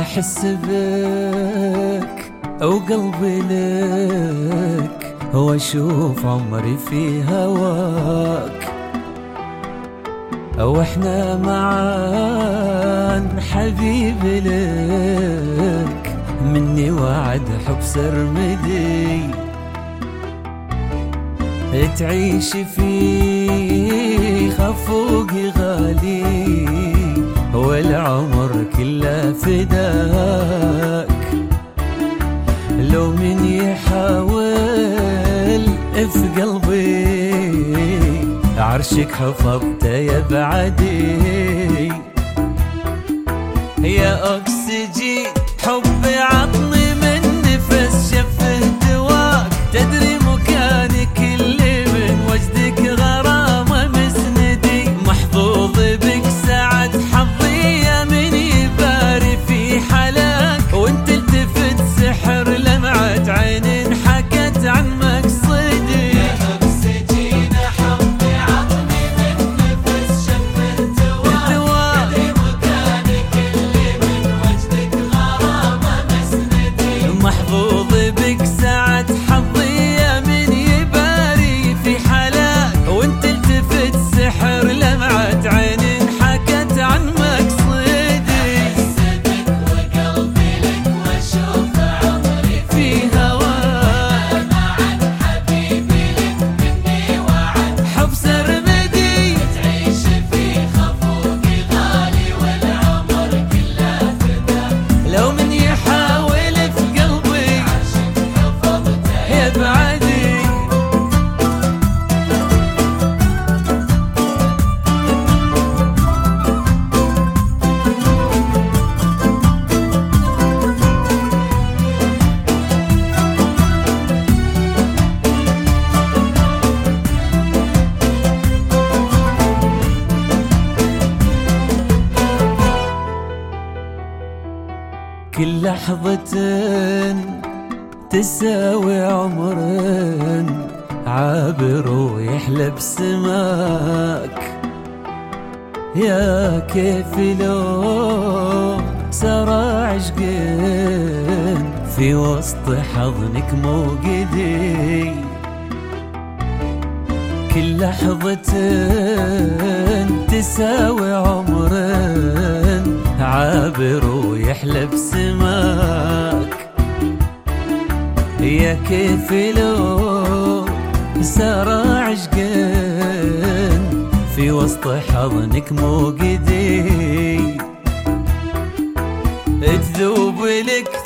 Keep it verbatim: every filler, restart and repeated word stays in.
أحس بك وقلبي لك، وأشوف عمري في هواك، وإحنا معان حبيبي لك، مني وعد حب سرمدي تعيش في خفوقي غالي، والعمر كله فداك. لو من يحاول في قلبي، عرشك حفظته يا بعدي. يا أكسجين حبي عطني من نفس شفه دواك، تدري مكانك اللي من وجدك غرامة مسندي، محظوظ بك سعد حظي يا من يباري في حلاك، وانت التفت سحر لمعة عين حكت عن مقصدي. يا أكسجين حبي عطني من نفس شفه دواك، تدري مكانك اللي من وجدك غرامة مسندي، محظوظ بك سعد حظي يا من يباري في حلاك، وانت التفت سحر لمعة عين حكت عن مقصدي. أحس بك وقلبي لك وأشوف عمري في هواك، معك حبيبي لك مني وعد حب سرمدي تعيش في خفوقي غالي، والعمر كله فداك. لو من يحاول في قلبي، عشق حفظته يا بعدي. كل لحظة تساوي عمر عابر ويحلى بسماك. يا كيف لو سرى عشقين في وسط حضنك موجدي، كل لحظة تساوي عمر عابر ويحلى بسماك. يا كيف لو سرى عشقين في وسط حضنك موجدي، تذوب لك